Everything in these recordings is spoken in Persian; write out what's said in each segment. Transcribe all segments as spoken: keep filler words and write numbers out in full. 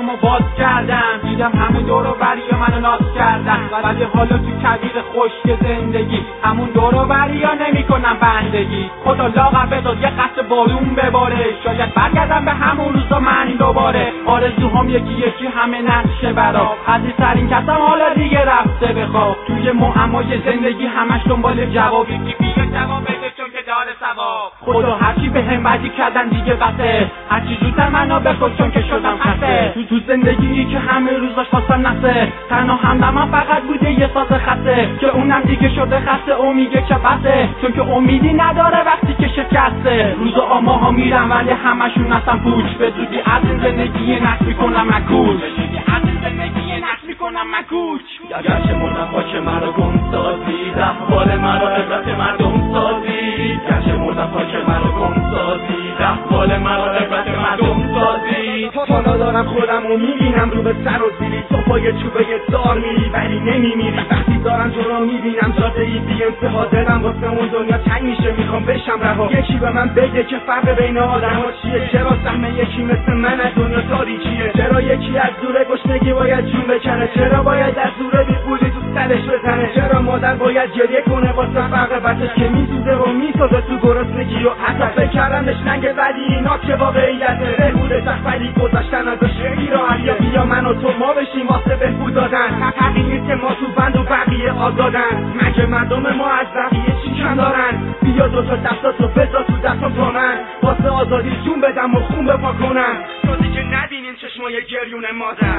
چشمامو باز کردم، دیدم همون دور و بری منو ناز کردن، ولی حالا تو کویر خشک زندگی همون دور و بریا نمیکنم بندگی. خدا لاغر بذار یه قطره بارون بباره، شاید برگردم به همون روزا من دوباره. آرزوهام یکی یکی همه نقشه برا، عزیزترین کسم حالا دیگه رفته بخواب. توی معمای زندگی همش دنبال جوابی، بیا جواب بده چون که داره ثواب. خدا هرچی بهم بدی کردن دیگه بسه، هرچی زودتر منو بکش چون که شدم خسته. تو تو زندگی که همه روزاش واسه نسه، تنها همدمم فقط بوده یه ساز خسته، که اونم دیگه شده خسته و میگه که بسه، چون که امیدی نداره وقتی که شکسته. روزا ماها میرن ولی همشون هستن پوچ، به زودی از این زندگی نقش میکنم مکوچ، به زودی از این زندگی نقش میکنم مکوچ. گرچه مردم پاک مرا گم سازی، رحوال مرا عبرت مردم سازی. گرچه مردم پاک مرا گم سازی، رحوال مرا عبرت مردم سازی. تا ندارم خودم و میبینم رو به سر و زیری، تو پای چوبه دار میری ولی نمیمیری. وقتی دارم تو رو میبینم جاده ای بی انتها، دلم واسه اون دنیا تنگ میشه میخوام بشم رها. یکی به من بگه که فرق بین آدم ها چیه، چرا سهم یکی مثل من از دنیا تاریکیه، چرا یکی از دوره گشنگی باید جون بکنه، چرا باید از دوره بی پولی تو سرش بزنه، چرا مادر باید گریه کنه واسه فرق بچه‌ش که میسوزه و میسازه تو گرسنگی و حتی فکر کردنش ننگ بدی اینا که واقعیته. بهبوده سخت ولی گذاشتن ازش خیلی راحت، یا بیا من و تو ما بشیم واسه بهبود دادن. حقیقی نیست که ما تو بند و بقیه آزادن، مگه مردم ما از بقیه چی کم دارن؟ بیا دوتا دستاتو بذار تو دستم تا من واسه آزادی جون بدم و خون بپا کنم، تا دیگه نبینیم چشمای گریون مادر.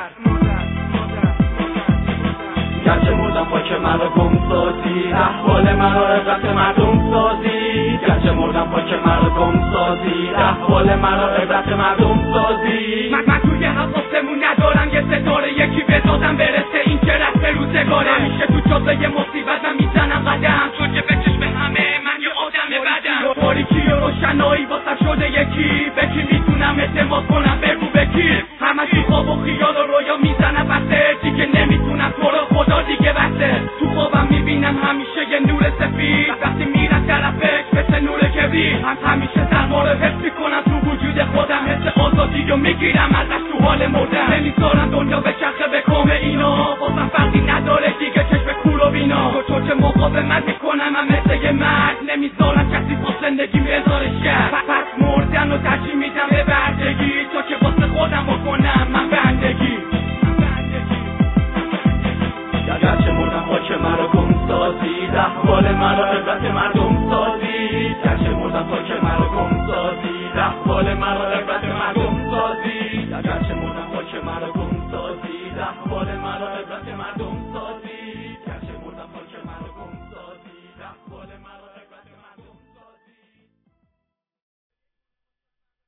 گرچه مردم پاک مرا گم سازی، رحوال مرا عبرت مردم سازی. گرچه مردم پاک مرا گم سازی، رحوال مرا عبرت مردم سازی. من من توی حواسمون ندارم یه ستاره یکی بزادم برسه این که رفت روزگاره. همیشه تو جاده یه مصیبت من میزنم قدم، چون که به چشم همه من یه آدم بدم. تاریکی و روشنایی واسم شده یکی، به کی میتونم اعتماد کنم بگو به کی؟ همش تو خواب و خیال و رویا میزنم بسته، دیگه نمیتونم تو رو خدا دیگه بسته. تو خوابم میبینم همیشه یه نور سفید، وقتی میرم طرفش مثل نور کبرید. هم همیشه سرما رو حس میکنم تو وجود خودم، حس آزادی رو میگیرم ازش تو حال مردم. نمیذارم دنیا به چرخه به کام اینا، بازم فرقی نداره دیگه چشم کور و بینا. تو چون که مقاومت میکنم هم مثل یه مرد، نمیذارم کسی با زندگی بذاره شر. پس مردن و ترجیح میدم به بردگی، تو که واسه خودم بکنم من بندگی. گرچه مردم پاک مرا گم سازی، رحوال مرا عبرت مردم سازی. گرچه مردم پاک مرا گم سازی، رحوال مرا